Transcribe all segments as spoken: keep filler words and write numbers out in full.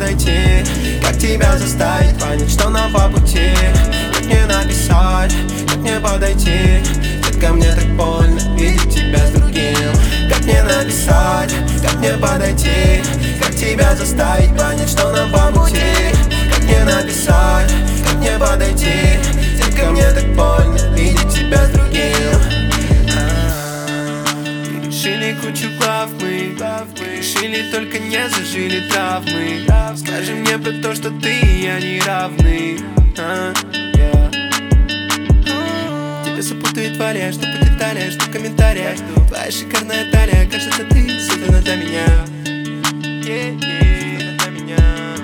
подойти, как тебя заставить понять, что нам по пути? Как мне написать, как мне подойти? Детка, мне так больно видеть тебя с другим. Как мне написать, как мне подойти? Как тебя заставить понять, что нам по пути? Как мне написать, как мне подойти? Детка, мне так больно видеть тебя с другим. Решили кучу глав мы, решили, только не зажили травмы. Скажи мне про то, что ты и я не равны. а? Тебя запутает валя, что по деталям, что в комментариях. Твоя шикарная талия, кажется, ты создана для меня. Создана для меня.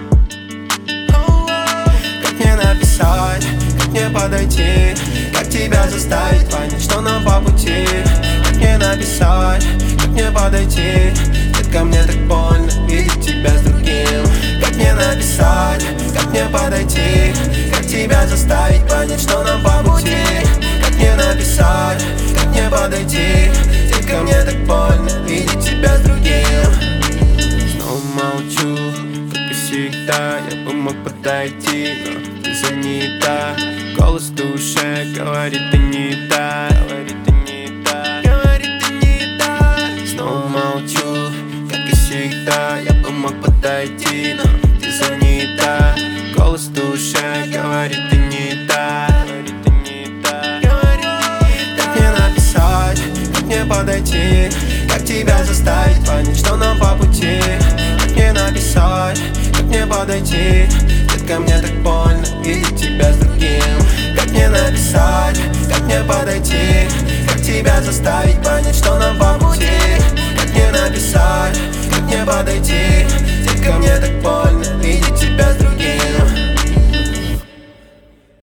Как мне написать, как мне подойти? Как тебя заставить понять, что нам по пути? Как мне написать, как мне подойти? Детка, мне так больно видеть тебя с другим. Как мне написать, как мне подойти? Как тебя заставить понять, что нам по пути? Как мне написать, как мне подойти? Детка, мне так больно видеть тебя с другим. Снова молчу, как и всегда. Я бы мог подойти, но ты занята. Голос в душе говорит, ты не та. Говорит, ты не та. Говорит, ты не та. Снова молчу, как и всегда. Я бы мог подойти, но ты занята. Голос в душе говорит, ты не та. Говорит, ты не та. Как мне написать, как мне подойти? Как тебя заставить понять, что нам по пути? Как мне написать, как мне подойти? Детка, мне так больно видеть тебя с другим. Как мне написать, как мне подойти? Как тебя заставить понять, что нам по